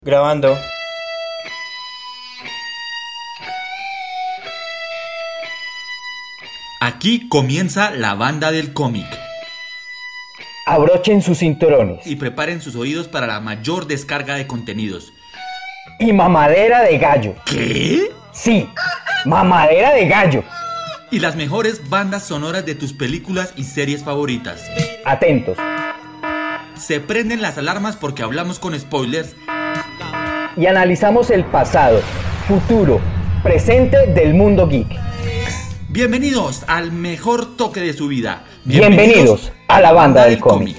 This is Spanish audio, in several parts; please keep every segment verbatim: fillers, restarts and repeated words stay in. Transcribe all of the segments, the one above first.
Grabando. Aquí comienza la banda del cómic. Abrochen sus cinturones. Y preparen sus oídos para la mayor descarga de contenidos. Y mamadera de gallo. ¿Qué? Sí, mamadera de gallo. Y las mejores bandas sonoras de tus películas y series favoritas. Atentos. Se prenden las alarmas porque hablamos con spoilers. Y analizamos el pasado, futuro, presente del mundo geek. Bienvenidos al mejor toque de su vida. Bienvenidos, Bienvenidos a la banda del cómic.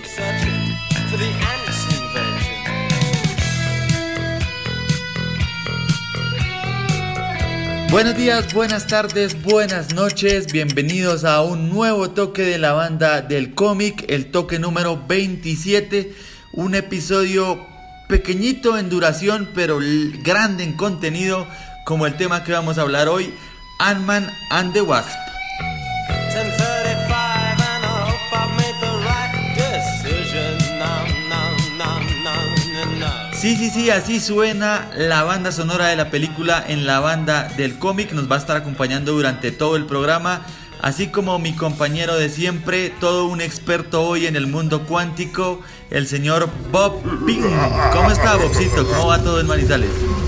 Buenos días, buenas tardes, buenas noches. Bienvenidos a un nuevo toque de la banda del cómic, el toque número veintisiete. Un episodio pequeñito en duración, pero grande en contenido, como el tema que vamos a hablar hoy, Ant-Man and the Wasp. Sí, sí, sí, así suena la banda sonora de la película en la banda del cómic. Nos va a estar acompañando durante todo el programa, así como mi compañero de siempre, todo un experto hoy en el mundo cuántico, el señor Bob Ping. ¿Cómo está, Bobcito? ¿Cómo va todo en Manizales?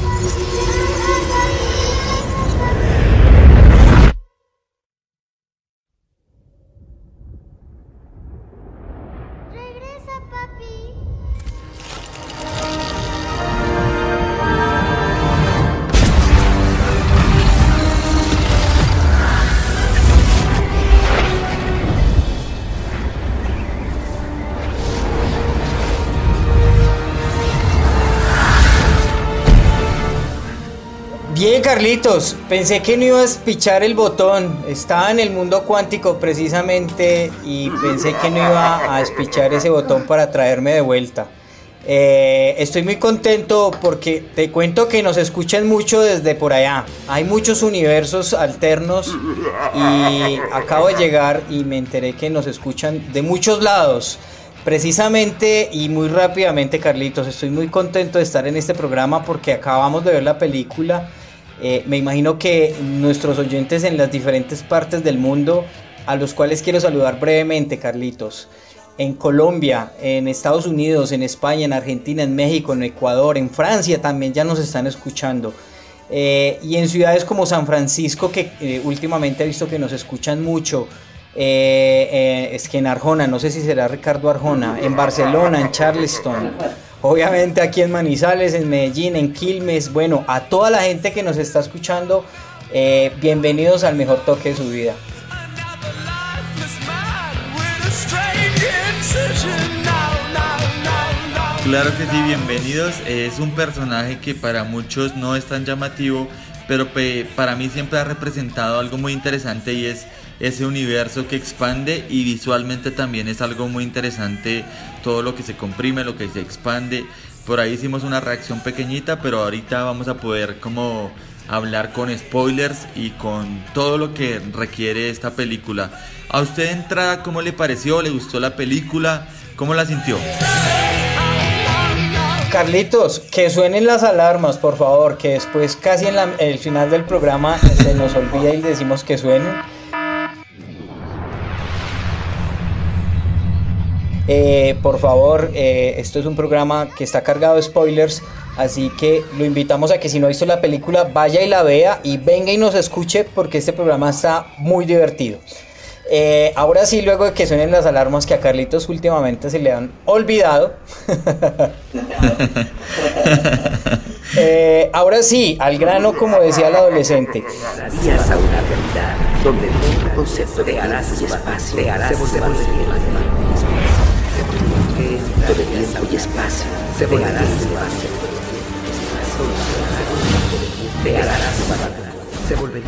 Bien, Carlitos, pensé que no ibas a pichar el botón. Estaba en el mundo cuántico precisamente y pensé que no iba a espichar ese botón para traerme de vuelta. Eh, estoy muy contento porque te cuento que nos escuchan mucho desde por allá. Hay muchos universos alternos y acabo de llegar y me enteré que nos escuchan de muchos lados. Precisamente y muy rápidamente, Carlitos, estoy muy contento de estar en este programa porque acabamos de ver la película. Eh, me imagino que nuestros oyentes en las diferentes partes del mundo, a los cuales quiero saludar brevemente, Carlitos, en Colombia, en Estados Unidos, en España, en Argentina, en México, en Ecuador, en Francia también ya nos están escuchando, eh, y en ciudades como San Francisco, que eh, últimamente he visto que nos escuchan mucho. Eh, eh, es que en Arjona, no sé si será Ricardo Arjona, en Barcelona, en Charleston, obviamente aquí en Manizales, en Medellín, en Quilmes. Bueno, a toda la gente que nos está escuchando, eh, bienvenidos al mejor toque de su vida. Claro que sí, bienvenidos. Es un personaje que para muchos no es tan llamativo, pero pe- para mí siempre ha representado algo muy interesante, y es ese universo que expande, y visualmente también es algo muy interesante todo lo que se comprime, lo que se expande. Por ahí hicimos una reacción pequeñita, pero ahorita vamos a poder como hablar con spoilers y con todo lo que requiere esta película. ¿A usted de entrada cómo le pareció? ¿Le gustó la película? ¿Cómo la sintió? Carlitos, que suenen las alarmas, por favor, que después casi en la, el final del programa se nos olvida y decimos que suenen. Eh, por favor, eh, esto es un programa que está cargado de spoilers, así que lo invitamos a que si no ha visto la película vaya y la vea y venga y nos escuche, porque este programa está muy divertido. Eh, ahora sí, luego de que suenen las alarmas que a Carlitos últimamente se le han olvidado, eh, ahora sí, al grano, como decía el adolescente. Llegarías a una realidad donde todo se crearás y espacio, crearás se volverá de tiempo y espacio, se crearás espacio, crearás se volverá.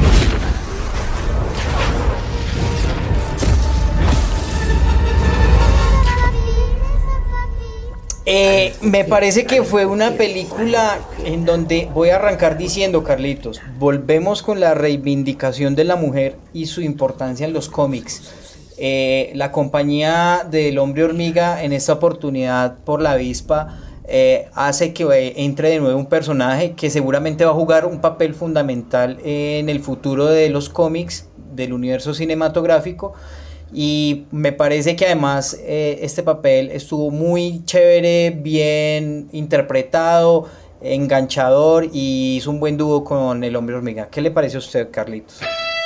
Eh, me parece que fue una película en donde voy a arrancar diciendo, Carlitos, volvemos con la reivindicación de la mujer y su importancia en los cómics. Eh, la compañía del Hombre Hormiga, en esta oportunidad por la avispa, eh, hace que eh, entre de nuevo un personaje que seguramente va a jugar un papel fundamental en el futuro de los cómics, del universo cinematográfico, y me parece que además eh, este papel estuvo muy chévere, bien interpretado, enganchador, y hizo un buen dúo con el Hombre Hormiga. ¿Qué le parece a usted, Carlitos?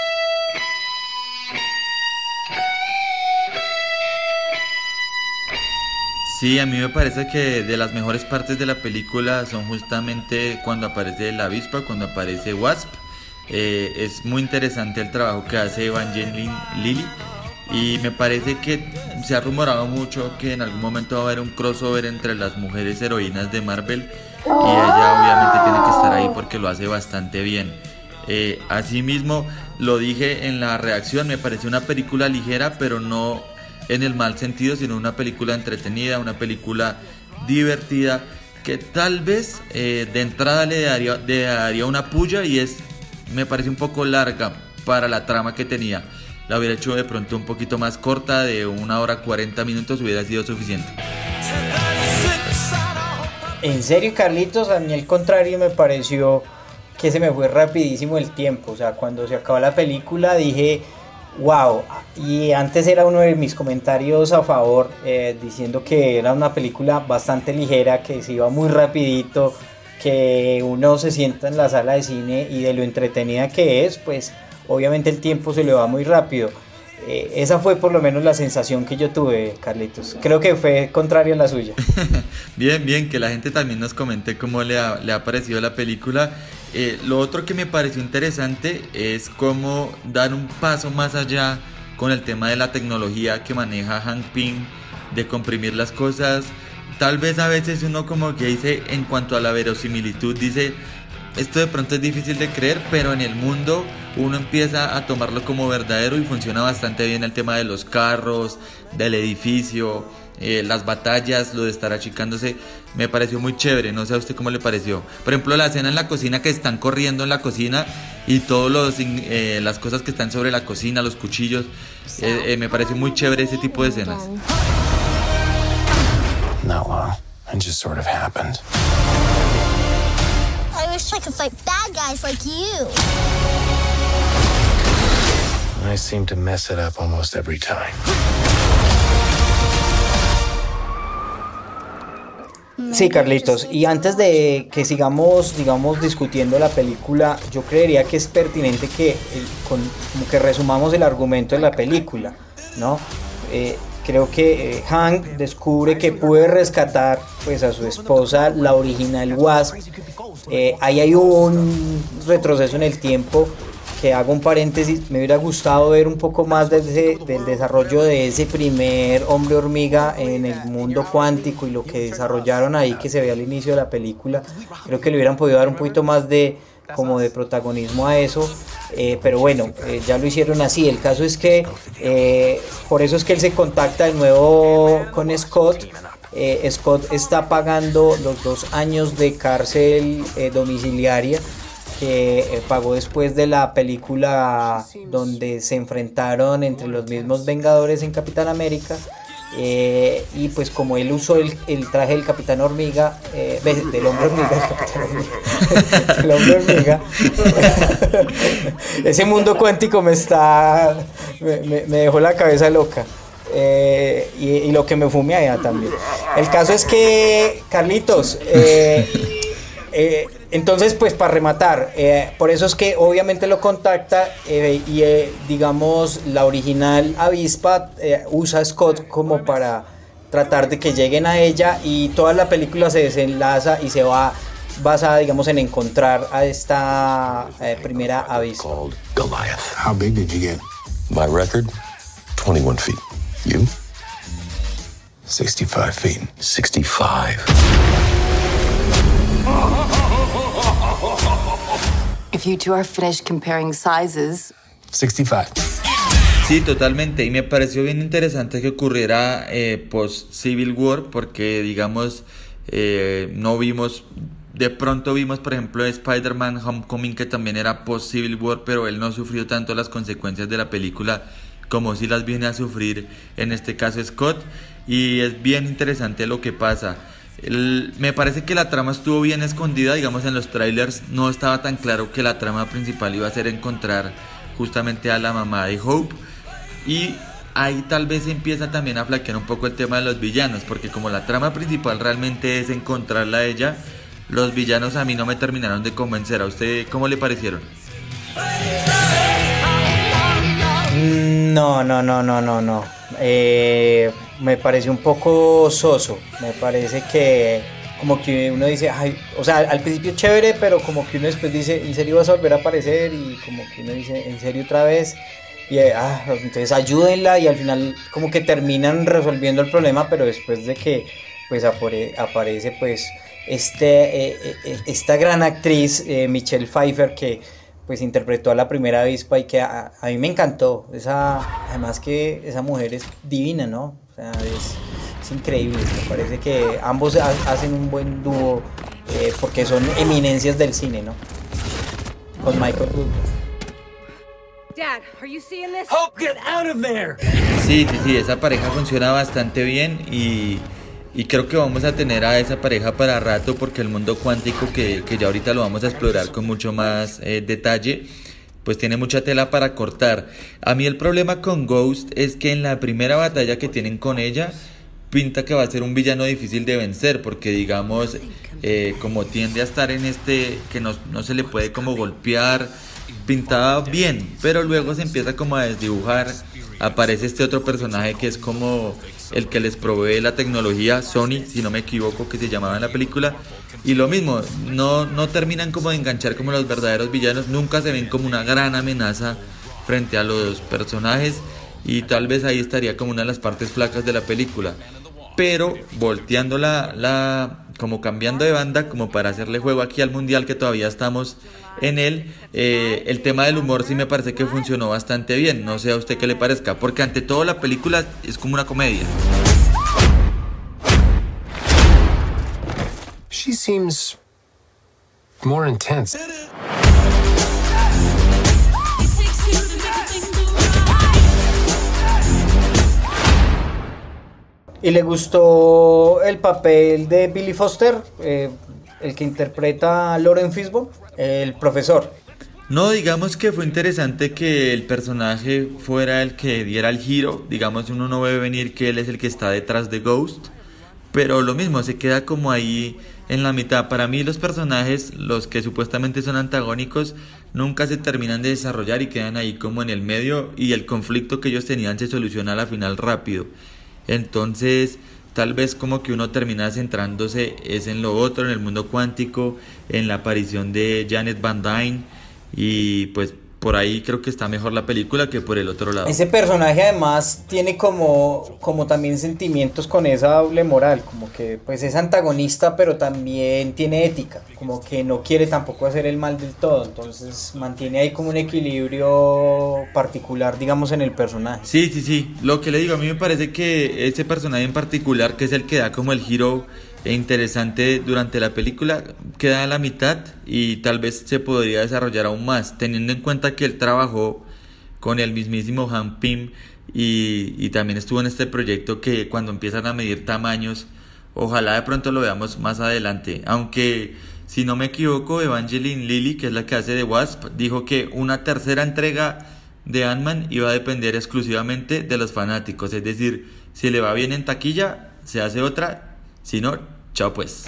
Sí, a mí me parece que de las mejores partes de la película son justamente cuando aparece la avispa, cuando aparece Wasp. Eh, es muy interesante el trabajo que hace Evangeline Lilly, y me parece que se ha rumorado mucho que en algún momento va a haber un crossover entre las mujeres heroínas de Marvel, y ella obviamente tiene que estar ahí porque lo hace bastante bien. Eh, asimismo, lo dije en la reacción, me pareció una película ligera, pero no en el mal sentido, sino una película entretenida, una película divertida, que tal vez eh, de entrada le daría, le daría una puya, y es, me parece un poco larga para la trama que tenía. La hubiera hecho de pronto un poquito más corta, de una hora cuarenta minutos hubiera sido suficiente. En serio, Carlitos, a mí al contrario me pareció que se me fue rapidísimo el tiempo. O sea, cuando se acabó la película dije, wow, y antes era uno de mis comentarios a favor, eh, diciendo que era una película bastante ligera, que se iba muy rapidito, que uno se sienta en la sala de cine y de lo entretenida que es, pues obviamente el tiempo se le va muy rápido. Eh, esa fue por lo menos la sensación que yo tuve, Carlitos. Creo que fue contraria a la suya. Bien, bien, que la gente también nos comente cómo le ha, le ha parecido la película. Eh, lo otro que me pareció interesante es cómo dar un paso más allá con el tema de la tecnología que maneja Hank Pym, de comprimir las cosas. Tal vez a veces uno como que dice, en cuanto a la verosimilitud, dice, esto de pronto es difícil de creer, pero en el mundo uno empieza a tomarlo como verdadero, y funciona bastante bien el tema de los carros, del edificio, eh, las batallas, lo de estar achicándose. Me pareció muy chévere, no sé a usted cómo le pareció. Por ejemplo, la escena en la cocina, que están corriendo en la cocina y todas eh, las cosas que están sobre la cocina, los cuchillos, eh, eh, me pareció muy chévere ese tipo de escenas. Not long. It just sort of happened. I wish I could fight bad guys like you. I seem to mess it up almost every time. Sí, Carlitos, y antes de que sigamos, digamos, discutiendo la película, yo creería que es pertinente que, el, con, como que resumamos el argumento de la película, ¿no? Eh, creo que eh, Hank descubre que puede rescatar, pues, a su esposa, la original Wasp. Eh, ahí hay un retroceso en el tiempo, que hago un paréntesis, me hubiera gustado ver un poco más de ese, del desarrollo de ese primer hombre hormiga en el mundo cuántico, y lo que desarrollaron ahí, que se ve al inicio de la película. Creo que le hubieran podido dar un poquito más de, como de protagonismo a eso, eh, pero bueno, eh, ya lo hicieron así. El caso es que eh, por eso es que él se contacta de nuevo con Scott. eh, Scott está pagando los dos años de cárcel eh, domiciliaria que eh, pagó después de la película donde se enfrentaron entre los mismos Vengadores en Capitán América. Eh, y pues como él usó el, el traje del Capitán Hormiga, eh, del Hombre Hormiga, del Capitán Hormiga, del Hombre Hormiga, ese mundo cuántico me está, me, me, me dejó la cabeza loca. Eh, y, y lo que me fumé allá también. El caso es que, Carlitos, eh, eh, entonces, pues para rematar, eh, por eso es que obviamente lo contacta, eh, y eh, digamos la original avispa eh, usa a Scott como para tratar de que lleguen a ella, y toda la película se desenlaza y se va basada, digamos, en encontrar a esta eh, primera avispa. Called Goliath. How big did you get? My record, twenty-one feet. You? sixty-five feet. sixty-five. If you two are finished comparing sizes. sixty-five. Sí, totalmente, y me pareció bien interesante que ocurriera eh, post Civil War, porque digamos eh, no vimos, de pronto vimos por ejemplo Spider-Man Homecoming, que también era post Civil War, pero él no sufrió tanto las consecuencias de la película como si las viene a sufrir en este caso Scott, y es bien interesante lo que pasa. El, me parece que la trama estuvo bien escondida, digamos en los trailers no estaba tan claro que la trama principal iba a ser encontrar justamente a la mamá de Hope, y ahí tal vez empieza también a flaquear un poco el tema de los villanos, porque como la trama principal realmente es encontrarla a ella, los villanos a mí no me terminaron de convencer. ¿A usted cómo le parecieron? No, no, no, no, no, no. Eh, me parece un poco soso. Me parece que como que uno dice, ay, o sea, al principio chévere, pero como que uno después dice, ¿en serio vas a volver a aparecer? Y como que uno dice, ¿en serio otra vez? Y ah, entonces ayúdenla, y al final como que terminan resolviendo el problema, pero después de que pues apare- aparece pues este, eh, eh, esta gran actriz, eh, Michelle Pfeiffer, que pues interpretó a la primera avispa, y que a, a mí me encantó. Esa, además que esa mujer es divina, ¿no? O sea, es, es increíble. Me parece que ambos ha, hacen un buen dúo, eh, porque son eminencias del cine, ¿no? Con Michael Douglas. Dad, are you seeing this? Hope, get out of there. Sí, sí, sí, esa pareja funciona bastante bien, y, y creo que vamos a tener a esa pareja para rato, porque el mundo cuántico, que, que ya ahorita lo vamos a explorar con mucho más eh, detalle, pues tiene mucha tela para cortar. A mí el problema con Ghost es que en la primera batalla que tienen con ella, pinta que va a ser un villano difícil de vencer, porque digamos, eh, como tiende a estar en este, que no, no se le puede como golpear, pintaba bien, pero luego se empieza como a desdibujar. Aparece este otro personaje que es como el que les provee la tecnología, Sony, si no me equivoco, que se llamaba en la película, y lo mismo, no, no terminan como de enganchar como los verdaderos villanos, nunca se ven como una gran amenaza frente a los personajes, y tal vez ahí estaría como una de las partes flacas de la película. Pero volteando la, la, como cambiando de banda, como para hacerle juego aquí al mundial, que todavía estamos en él, eh, el tema del humor sí me parece que funcionó bastante bien. No sé a usted qué le parezca, porque ante todo la película es como una comedia. She seems more intense. ¿Y le gustó el papel de Billy Foster, eh, el que interpreta a Lauren Fishburne, el profesor? No, digamos que fue interesante que el personaje fuera el que diera el giro. Digamos, uno no ve venir que él es el que está detrás de Ghost, pero lo mismo, se queda como ahí en la mitad. Para mí los personajes, los que supuestamente son antagónicos, nunca se terminan de desarrollar y quedan ahí como en el medio, y el conflicto que ellos tenían se soluciona a la final rápido. Entonces tal vez como que uno termina centrándose es en lo otro, en el mundo cuántico, en la aparición de Janet Van Dyne, y pues por ahí creo que está mejor la película que por el otro lado. Ese personaje además tiene como, como también sentimientos con esa doble moral, como que pues es antagonista, pero también tiene ética, como que no quiere tampoco hacer el mal del todo, entonces mantiene ahí como un equilibrio particular, digamos, en el personaje. Sí, sí, sí, lo que le digo, a mí me parece que ese personaje en particular, que es el que da como el giro interesante durante la película, queda a la mitad y tal vez se podría desarrollar aún más, teniendo en cuenta que él trabajó con el mismísimo Han Pym y, y también estuvo en este proyecto que cuando empiezan a medir tamaños, ojalá de pronto lo veamos más adelante. Aunque si no me equivoco, Evangeline Lilly, que es la que hace de Wasp, dijo que una tercera entrega de Ant-Man iba a depender exclusivamente de los fanáticos, es decir, si le va bien en taquilla se hace otra, si no, chao pues.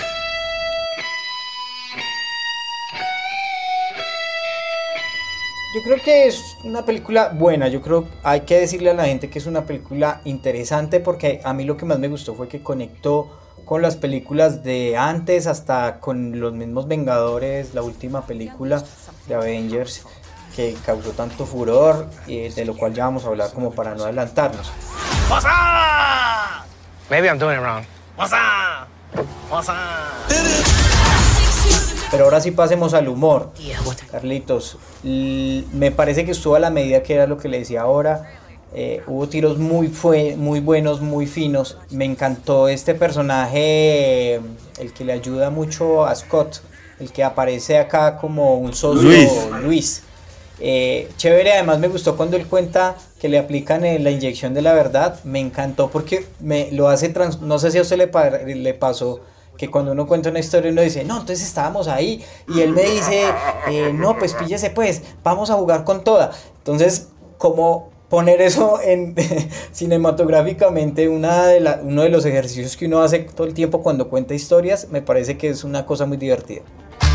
Yo creo que es una película buena, yo creo hay que decirle a la gente que es una película interesante, porque a mí lo que más me gustó fue que conectó con las películas de antes, hasta con los mismos Vengadores, la última película de Avengers que causó tanto furor, eh, de lo cual ya vamos a hablar como para no adelantarnos. What's up? Maybe I'm doing it wrong. What's up? What's up? Pero ahora sí pasemos al humor. Carlitos, l- me parece que estuvo a la medida, que era lo que le decía ahora. Eh, hubo tiros muy, fue, muy buenos, muy finos. Me encantó este personaje, el que le ayuda mucho a Scott, el que aparece acá como un socio, Luis. Luis. Eh, chévere, además me gustó cuando él cuenta que le aplican eh, la inyección de la verdad. Me encantó porque me lo hace trans- no sé si a usted le, pa- le pasó, que cuando uno cuenta una historia uno dice, no, entonces estábamos ahí, y él me dice, eh, no, pues píllese pues, vamos a jugar con toda. Entonces, como poner eso en cinematográficamente, una de la, uno de los ejercicios que uno hace todo el tiempo cuando cuenta historias, me parece que es una cosa muy divertida.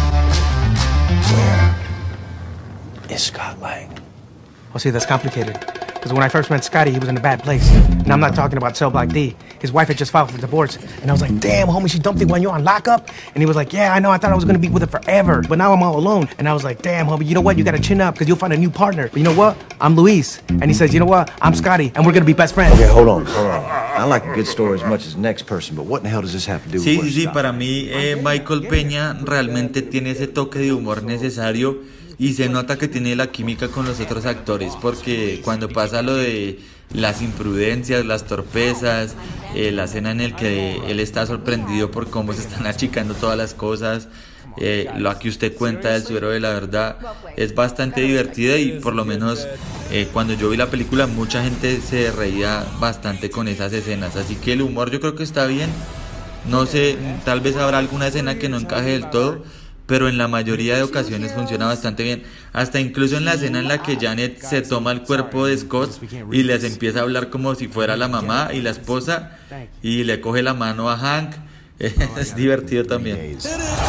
Where is Scott like? Oh, see, that's complicated. Because when I first met Scotty, he was in a bad place. And I'm not talking about Cell Block D. His wife had just filed for divorce. And I was like, damn, homie, she dumped you when you're on lockup? And he was like, yeah, I know, I thought I was going to be with her forever. But now I'm all alone. And I was like, damn, homie, you know what? You got to chin up because you'll find a new partner. But you know what? I'm Luis. And he says, you know what? I'm Scotty. And we're going to be best friends. Okay, hold on, hold on. I like a good story as much as the next person, but what in the hell does this have to do with Sí, what sí, sí, Scott- para mí eh, Michael Peña realmente tiene ese toque de humor necesario y se nota que tiene la química con los otros actores, porque cuando pasa lo de las imprudencias, las torpezas, eh, la escena en la que él está sorprendido por cómo se están achicando todas las cosas, eh, lo que usted cuenta del suero de la verdad, es bastante divertida y por lo menos eh, cuando yo vi la película mucha gente se reía bastante con esas escenas, así que el humor yo creo que está bien. No sé, tal vez habrá alguna escena que no encaje del todo, pero en la mayoría de ocasiones funciona bastante bien. Hasta incluso en la escena en la que Janet se toma el cuerpo de Scott y les empieza a hablar como si fuera la mamá y la esposa y le coge la mano a Hank, es divertido también.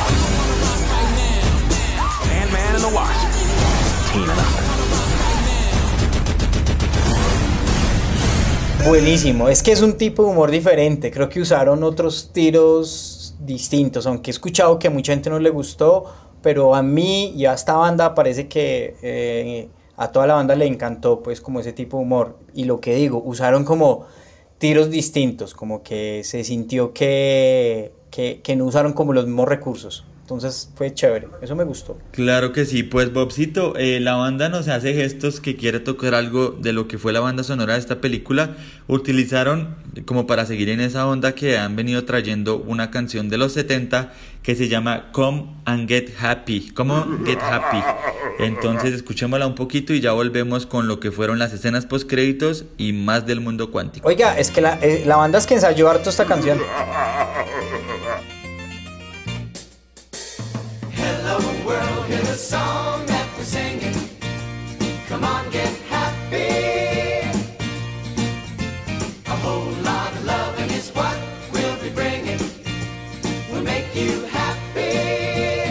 Buenísimo, es que es un tipo de humor diferente, creo que usaron otros tiros distintos, aunque he escuchado que a mucha gente no le gustó, pero a mí y a esta banda parece que eh, a toda la banda le encantó pues como ese tipo de humor, y lo que digo, usaron como tiros distintos, como que se sintió que, que, que no usaron como los mismos recursos. Entonces fue chévere, eso me gustó. Claro que sí, pues Bobcito, eh, la banda nos hace gestos que quiere tocar algo de lo que fue la banda sonora de esta película. Utilizaron, como para seguir en esa onda, que han venido trayendo una canción de los setenta que se llama Come and Get Happy, Come on, Get Happy. Entonces escuchémosla un poquito y ya volvemos con lo que fueron las escenas postcréditos y más del mundo cuántico. Oiga, es que la, eh, la banda es que ensayó harto esta canción. Song that we're singing, come on, get happy. A whole lot of loving is what we'll be bringing. We'll make you happy.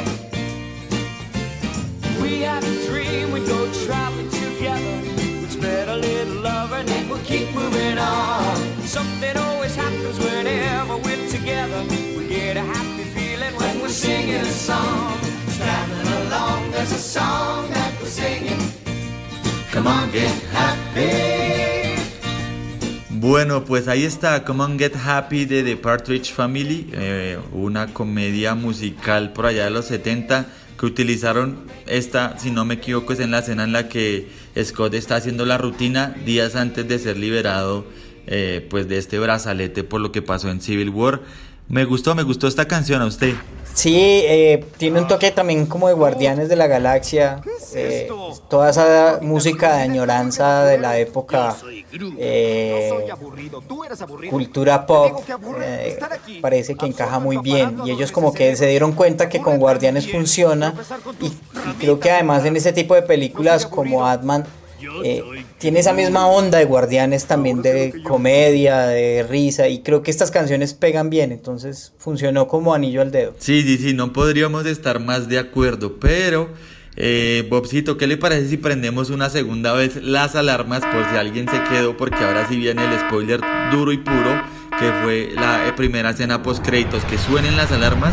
We had a dream, we'd go traveling together. We'd spread a little love and then we'll keep moving on. Something always happens whenever we're together. We get a happy feeling when we're singing a song. Traveling along, there's a song that we're singing. Come on, get happy. Bueno, pues ahí está Come on, Get Happy de The Partridge Family, eh, una comedia musical por allá de los setenta que utilizaron esta, si no me equivoco, es en la escena en la que Scott está haciendo la rutina días antes de ser liberado eh, pues de este brazalete por lo que pasó en Civil War. Me gustó, me gustó esta canción, ¿a usted? Sí, eh, tiene un toque también como de Guardianes de la Galaxia, eh, toda esa música de añoranza de la época, eh, cultura pop, eh, parece que encaja muy bien, y ellos como que se dieron cuenta que con Guardianes funciona, y, y creo que además en ese tipo de películas como Ant-Man, Eh, tiene esa misma onda de Guardianes también, de comedia, de risa, y creo que estas canciones pegan bien, entonces funcionó como anillo al dedo. Sí, sí, sí, no podríamos estar más de acuerdo, pero eh, Bobcito, ¿qué le parece si prendemos una segunda vez las alarmas por si alguien se quedó? Porque ahora sí viene el spoiler duro y puro, que fue la primera escena post créditos, que suenen las alarmas.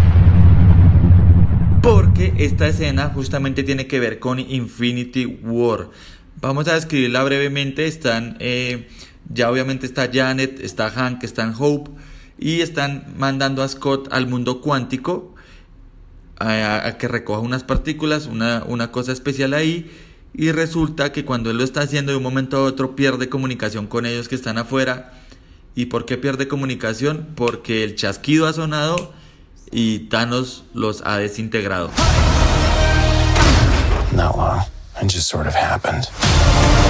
Porque esta escena justamente tiene que ver con Infinity War. Vamos a describirla brevemente. Están, eh, ya obviamente está Janet, está Hank, están Hope, y están mandando a Scott al mundo cuántico a, a que recoja unas partículas, una, una cosa especial ahí. Y resulta que cuando él lo está haciendo, de un momento a otro pierde comunicación con ellos que están afuera. ¿Y por qué pierde comunicación? Porque el chasquido ha sonado y Thanos los ha desintegrado. Not long. It just sort of happened.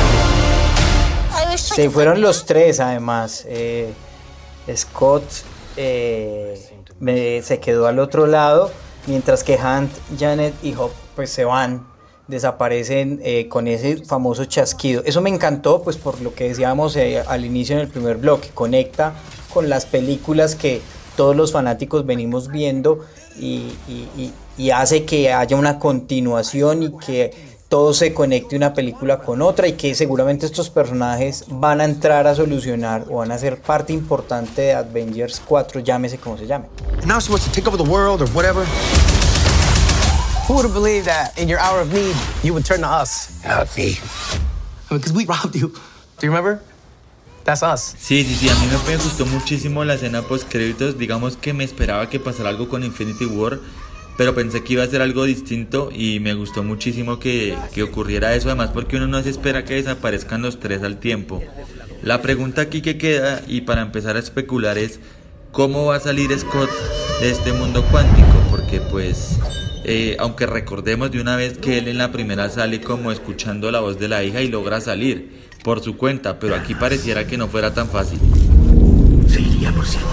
Se fueron los tres además, eh, Scott, eh, me, se quedó al otro lado, mientras que Hunt, Janet y Hope pues se van, desaparecen eh, con ese famoso chasquido. Eso me encantó, pues por lo que decíamos eh, al inicio en el primer bloque, conecta con las películas que todos los fanáticos venimos viendo y, y, y, y hace que haya una continuación y que todo se conecte una película con otra, y que seguramente estos personajes van a entrar a solucionar o van a ser parte importante de Avengers cuatro, llámese como se llame. And now she wants to take over the world or whatever. Who would have believed that in your hour of need you would turn to us? Not me. I mean, because we robbed you. Do you remember? That's us. Sí, sí, sí, a mí me gustó muchísimo la escena post créditos. Digamos que me esperaba que pasara algo con Infinity War, pero pensé que iba a ser algo distinto y me gustó muchísimo que, que ocurriera eso, además porque uno no se espera que desaparezcan los tres al tiempo. La pregunta aquí que queda, y para empezar a especular, es ¿cómo va a salir Scott de este mundo cuántico? Porque pues, eh, aunque recordemos de una vez que él en la primera sale como escuchando la voz de la hija y logra salir por su cuenta, pero aquí pareciera que no fuera tan fácil. Seguiría por siempre.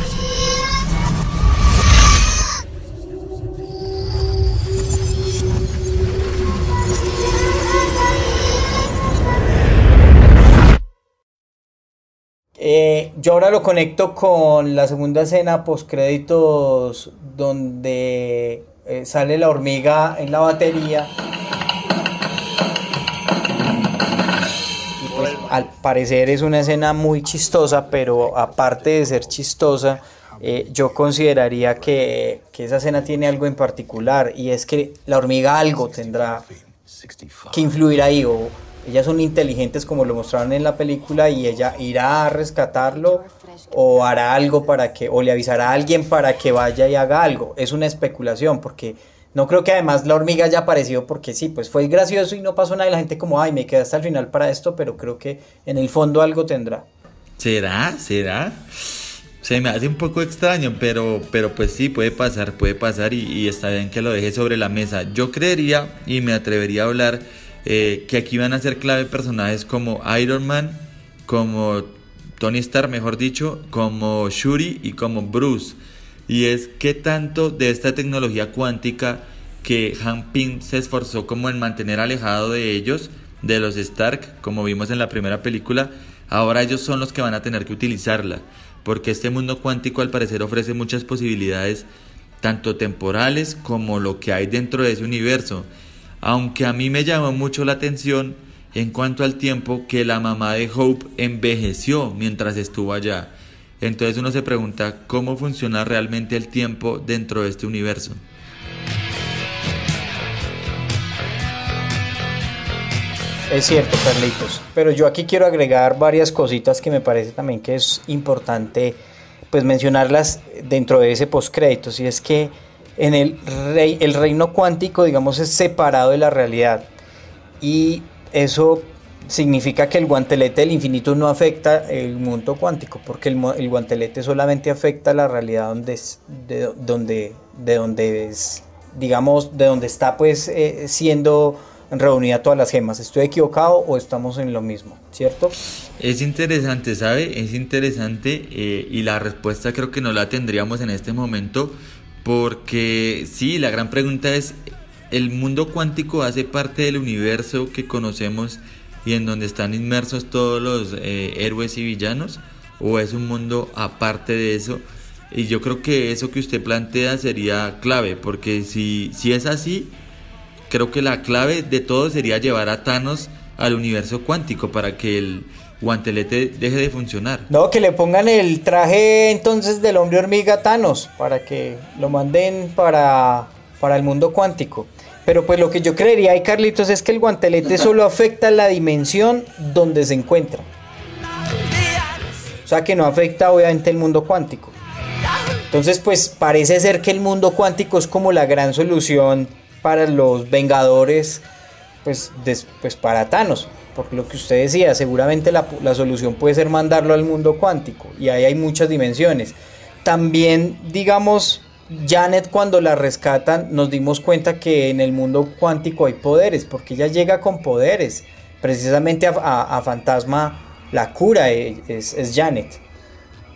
Eh, yo ahora lo conecto con la segunda escena postcréditos donde eh, sale la hormiga en la batería y pues al parecer es una escena muy chistosa, pero aparte de ser chistosa, eh, yo consideraría que, que esa escena tiene algo en particular, y es que la hormiga algo tendrá que influir ahí, o ellas son inteligentes como lo mostraron en la película, y ella irá a rescatarlo o hará algo para que, o le avisará a alguien para que vaya y haga algo. Es una especulación, porque no creo que además la hormiga haya aparecido porque sí, pues fue gracioso y no pasó nada y la gente como, ay, me quedé hasta el final para esto, pero creo que en el fondo algo tendrá. ¿Será? ¿Será? Se me hace un poco extraño, pero, pero pues sí, puede pasar, puede pasar y, y está bien que lo deje sobre la mesa. Yo creería y me atrevería a hablar Eh, que aquí van a ser clave personajes como Iron Man, como Tony Stark, mejor dicho, como Shuri y como Bruce. Y es que tanto de esta tecnología cuántica que Han Pym se esforzó como en mantener alejado de ellos, de los Stark, como vimos en la primera película, ahora ellos son los que van a tener que utilizarla, porque este mundo cuántico al parecer ofrece muchas posibilidades, tanto temporales como lo que hay dentro de ese universo. Aunque a mí me llamó mucho la atención en cuanto al tiempo que la mamá de Hope envejeció mientras estuvo allá. Entonces uno se pregunta cómo funciona realmente el tiempo dentro de este universo. Es cierto, Carlitos, pero yo aquí quiero agregar varias cositas que me parece también que es importante pues mencionarlas dentro de ese postcréditos, y es que en el, rey, el reino cuántico, digamos, es separado de la realidad, y eso significa que el guantelete del infinito no afecta el mundo cuántico, porque el, el guantelete solamente afecta la realidad donde es, de, donde, de donde es, digamos, de donde está pues eh, siendo reunida todas las gemas. ¿Estoy equivocado o estamos en lo mismo, cierto? Es interesante, ¿sabe? Es interesante eh, y la respuesta creo que no la tendríamos en este momento. Porque sí, la gran pregunta es, ¿el mundo cuántico hace parte del universo que conocemos y en donde están inmersos todos los eh, héroes y villanos? ¿O es un mundo aparte de eso? Y yo creo que eso que usted plantea sería clave, porque si, si es así, creo que la clave de todo sería llevar a Thanos al universo cuántico para que el guantelete deje de funcionar. No, que le pongan el traje entonces del hombre hormiga a Thanos para que lo manden para, para el mundo cuántico. Pero pues lo que yo creería ahí, Carlitos, es que el guantelete solo afecta la dimensión donde se encuentra. O sea que no afecta obviamente el mundo cuántico. Entonces pues parece ser que el mundo cuántico es como la gran solución para los Vengadores, pues, des, pues para Thanos. Porque lo que usted decía, seguramente la, la solución puede ser mandarlo al mundo cuántico, y ahí hay muchas dimensiones. También, digamos, Janet, cuando la rescatan, nos dimos cuenta que en el mundo cuántico hay poderes, porque ella llega con poderes. Precisamente a, a, a Fantasma la cura es, es Janet.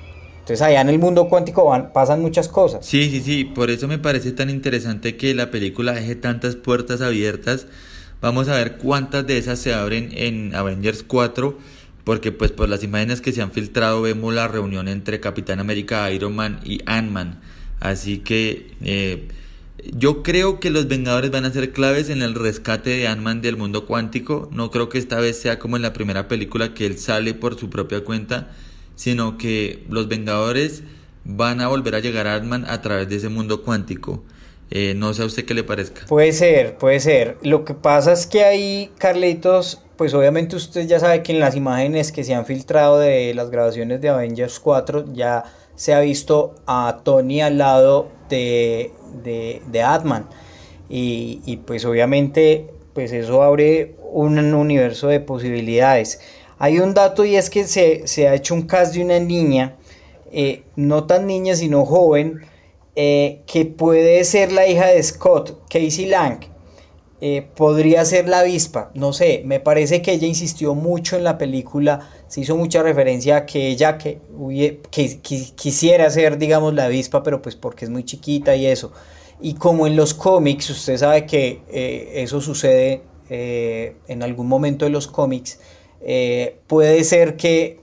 Entonces allá en el mundo cuántico van, pasan muchas cosas. Sí, sí, sí, por eso me parece tan interesante que la película deje tantas puertas abiertas. Vamos a ver cuántas de esas se abren en Avengers cuatro, porque pues por las imágenes que se han filtrado vemos la reunión entre Capitán América, Iron Man y Ant-Man. Así que eh, yo creo que los Vengadores van a ser claves en el rescate de Ant-Man del mundo cuántico. No creo que esta vez sea como en la primera película, que él sale por su propia cuenta, sino que los Vengadores van a volver a llegar a Ant-Man a través de ese mundo cuántico. Eh, no sé a usted qué le parezca. Puede ser, puede ser. Lo que pasa es que ahí, Carlitos, pues obviamente usted ya sabe que en las imágenes que se han filtrado de las grabaciones de Avengers cuatro ya se ha visto a Tony al lado de, de, de Ant-Man. Y, y pues obviamente pues eso abre un universo de posibilidades. Hay un dato y es que se, se ha hecho un cast de una niña, eh, no tan niña sino joven, eh, que puede ser la hija de Scott, Casey Lang, eh, podría ser la avispa, no sé, me parece que ella insistió mucho en la película, se hizo mucha referencia a que ella que, que, que quisiera ser, digamos, la avispa, pero pues porque es muy chiquita y eso, y como en los cómics, usted sabe que eh, eso sucede eh, en algún momento de los cómics. Eh, puede ser que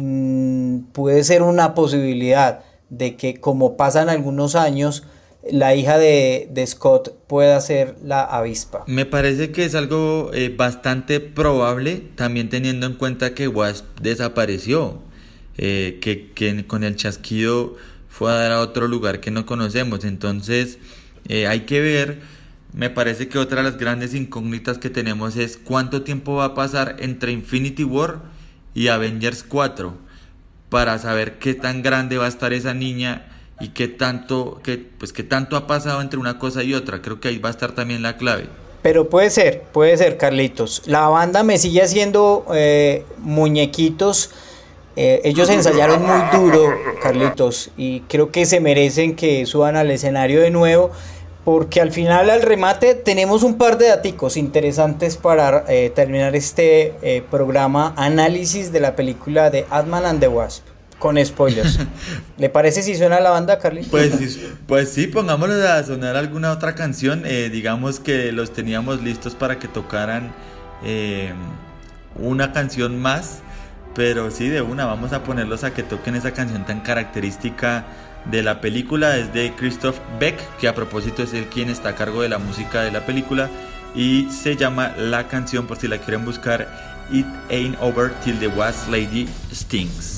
en, puede ser una posibilidad de que como pasan algunos años la hija de, de Scott pueda ser la avispa. Me parece que es algo eh, bastante probable, también teniendo en cuenta que Wasp desapareció, eh, que, que con el chasquido fue a dar a otro lugar que no conocemos. Entonces eh, hay que ver. Me parece que otra de las grandes incógnitas que tenemos es cuánto tiempo va a pasar entre Infinity War y Avengers cuatro para saber qué tan grande va a estar esa niña y qué tanto, qué, pues qué tanto ha pasado entre una cosa y otra. Creo que ahí va a estar también la clave. Pero puede ser, puede ser, Carlitos. La banda me sigue haciendo eh, muñequitos. Eh, ellos ensayaron muy duro, Carlitos, y creo que se merecen que suban al escenario de nuevo. Porque al final, al remate, tenemos un par de daticos interesantes para eh, terminar este eh, programa análisis de la película de Ant-Man and the Wasp, con spoilers. ¿Le parece si suena la banda, Carlitos? Pues, pues sí, pongámoslos a sonar alguna otra canción. Eh, digamos que los teníamos listos para que tocaran eh, una canción más. Pero sí, de una, vamos a ponerlos a que toquen esa canción tan característica de la película. Es de Christoph Beck, que a propósito es el quien está a cargo de la música de la película, y se llama la canción, por si la quieren buscar, It Ain't Over Till the Wasp Lady Stings.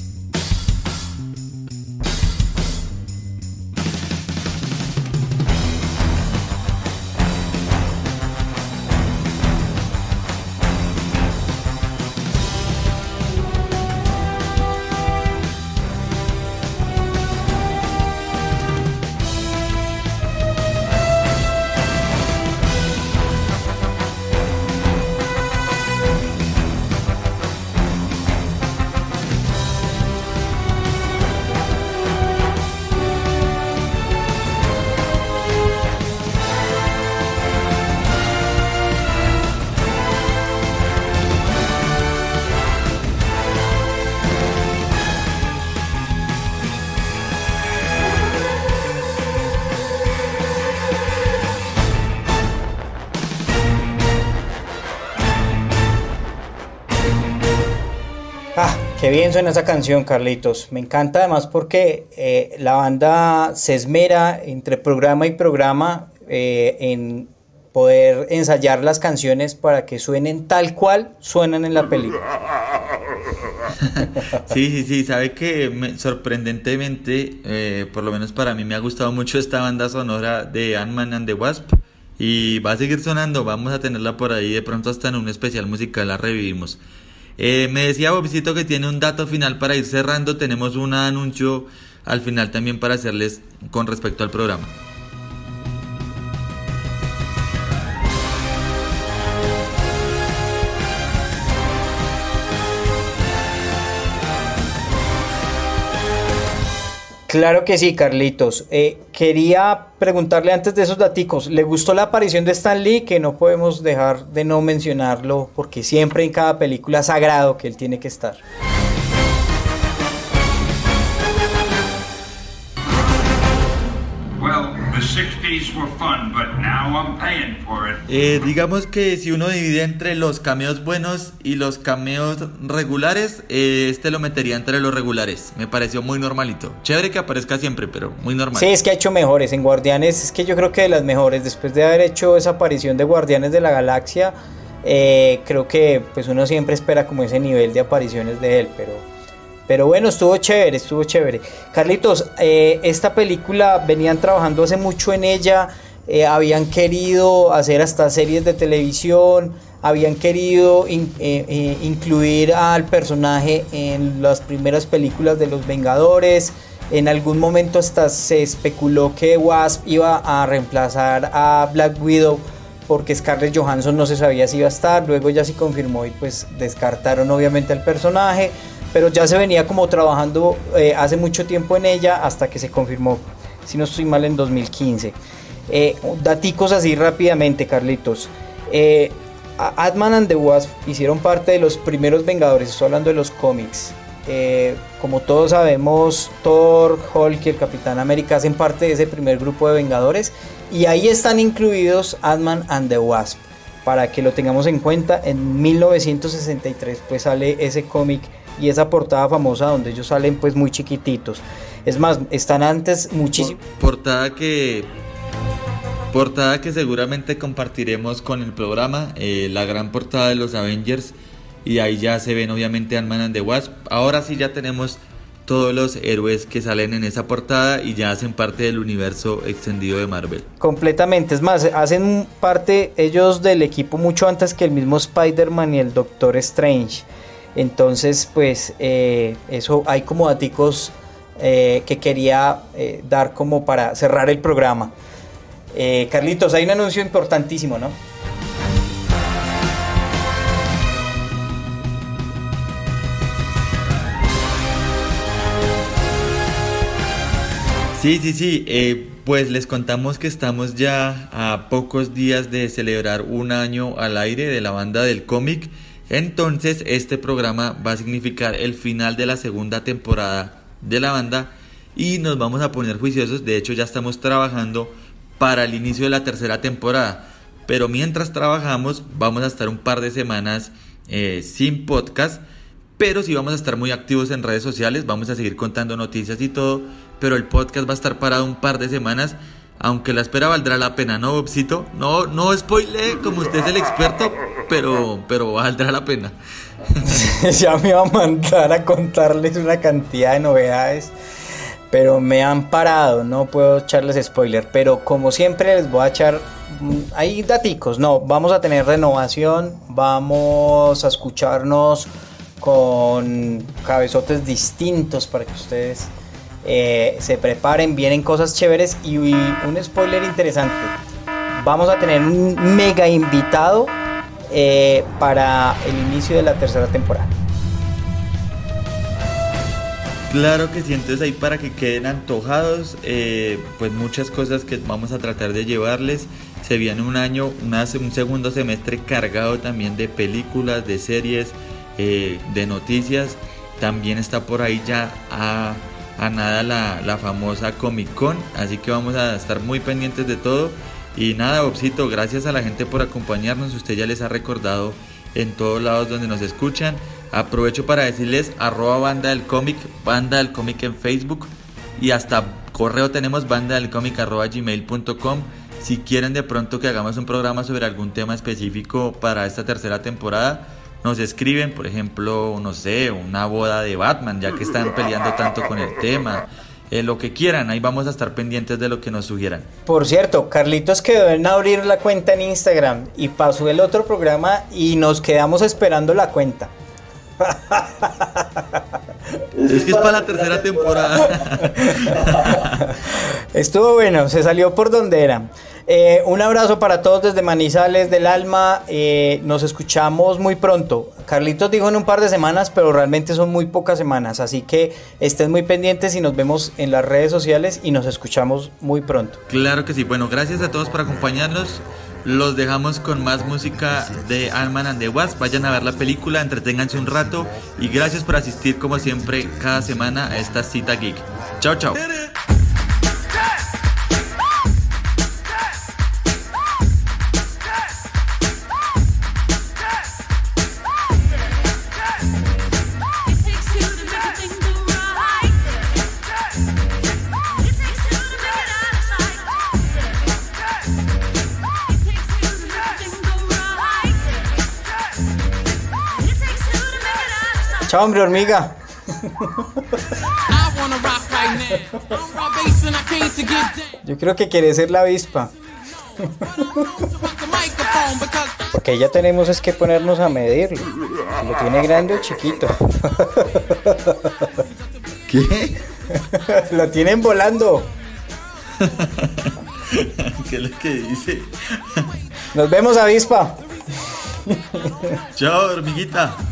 Ah, qué bien suena esa canción, Carlitos. Me encanta además porque eh, la banda se esmera entre programa y programa eh, en poder ensayar las canciones para que suenen tal cual suenan en la película. Sí, sí, sí, sabe que me, sorprendentemente, eh, por lo menos para mí me ha gustado mucho esta banda sonora de Ant-Man and the Wasp, y va a seguir sonando, vamos a tenerla por ahí, de pronto hasta en un especial musical la revivimos. Eh, me decía Bobcito que tiene un dato final para ir cerrando. Tenemos un anuncio al final también para hacerles con respecto al programa. Claro que sí, Carlitos. Eh, quería preguntarle antes de esos daticos, ¿le gustó la aparición de Stan Lee? Que no podemos dejar de no mencionarlo, porque siempre en cada película es sagrado que él tiene que estar. Eh, digamos que si uno divide entre los cameos buenos y los cameos regulares, eh, este lo metería entre los regulares. Me pareció muy normalito. Chévere que aparezca siempre, pero muy normal. Sí, es que ha hecho mejores. En Guardianes, es que yo creo que de las mejores. Después de haber hecho esa aparición de Guardianes de la Galaxia, eh, creo que pues uno siempre espera como ese nivel de apariciones de él, pero... Pero bueno, estuvo chévere, estuvo chévere. Carlitos, eh, esta película venían trabajando hace mucho en ella, eh, habían querido hacer hasta series de televisión, habían querido in, eh, eh, incluir al personaje en las primeras películas de los Vengadores. En algún momento hasta se especuló que Wasp iba a reemplazar a Black Widow porque Scarlett Johansson no se sabía si iba a estar. Luego ya se confirmó y pues descartaron obviamente al personaje. Pero ya se venía como trabajando eh, hace mucho tiempo en ella hasta que se confirmó, si no estoy mal, en dos mil quince. Eh, daticos así rápidamente, Carlitos. Eh, Ant-Man and the Wasp hicieron parte de los primeros Vengadores, estoy hablando de los cómics. Eh, como todos sabemos, Thor, Hulk y el Capitán América hacen parte de ese primer grupo de Vengadores. Y ahí están incluidos Ant-Man and the Wasp. Para que lo tengamos en cuenta, en mil novecientos sesenta y tres pues sale ese cómic y esa portada famosa donde ellos salen pues muy chiquititos. Es más, están antes muchísimo. Portada que portada que seguramente compartiremos con el programa, eh, la gran portada de los Avengers, y ahí ya se ven obviamente Ant-Man and the Wasp. Ahora sí ya tenemos todos los héroes que salen en esa portada y ya hacen parte del universo extendido de Marvel. Completamente, es más, hacen parte ellos del equipo mucho antes que el mismo Spider-Man y el Doctor Strange. Entonces pues eh, eso hay como daticos eh, que quería eh, dar como para cerrar el programa. eh, Carlitos, hay un anuncio importantísimo, ¿no? Sí, sí, sí, eh, pues les contamos que estamos ya a pocos días de celebrar un año al aire de la banda del cómic. Entonces este programa va a significar el final de la segunda temporada de la banda y nos vamos a poner juiciosos. De hecho ya estamos trabajando para el inicio de la tercera temporada, pero mientras trabajamos vamos a estar un par de semanas eh, sin podcast, pero sí vamos a estar muy activos en redes sociales, vamos a seguir contando noticias y todo, pero el podcast va a estar parado un par de semanas, aunque la espera valdrá la pena, ¿no, Bobcito? No, no spoile, como usted es el experto, pero, pero valdrá la pena. Ya me iba a mandar a contarles una cantidad de novedades, pero me han parado, no puedo echarles spoiler, pero como siempre les voy a echar, hay daticos, no, vamos a tener renovación, vamos a escucharnos con cabezotes distintos para que ustedes eh, se preparen, vienen cosas chéveres y, y un spoiler interesante, vamos a tener un mega invitado eh, para el inicio de la tercera temporada. Claro que sí, entonces ahí para que queden antojados, eh, pues muchas cosas que vamos a tratar de llevarles. Se viene un año, una, un segundo semestre cargado también de películas, de series, eh, de noticias. También está por ahí ya a, a nada la, la famosa Comic Con, así que vamos a estar muy pendientes de todo. Y nada, Bobcito, gracias a la gente por acompañarnos, usted ya les ha recordado en todos lados donde nos escuchan. Aprovecho para decirles arroba banda del cómic, banda del cómic en Facebook, y hasta correo tenemos banda del cómic arroba gmail punto com. Si quieren de pronto que hagamos un programa sobre algún tema específico para esta tercera temporada, nos escriben, por ejemplo, no sé, una boda de Batman, ya que están peleando tanto con el tema, eh, lo que quieran, ahí vamos a estar pendientes de lo que nos sugieran. Por cierto, Carlitos quedó en abrir la cuenta en Instagram y pasó el otro programa y nos quedamos esperando la cuenta. Es que es para la tercera temporada. Estuvo bueno, se salió por donde era. Eh, un abrazo para todos desde Manizales del Alma. Eh, nos escuchamos muy pronto. Carlitos dijo en un par de semanas, pero realmente son muy pocas semanas. Así que estén muy pendientes y nos vemos en las redes sociales y nos escuchamos muy pronto. Claro que sí. Bueno, gracias a todos por acompañarnos. Los dejamos con más música de Ant-Man and the Wasp. Vayan a ver la película, entreténganse un rato. Y gracias por asistir como siempre cada semana a esta cita geek. Chao, chao. Chao, hombre hormiga. Yo creo que quiere ser la avispa. Porque ya tenemos es que ponernos a medirlo. Si lo tiene grande o chiquito. ¿Qué? Lo tienen volando. ¿Qué es lo que dice? Nos vemos, avispa. Chao, hormiguita.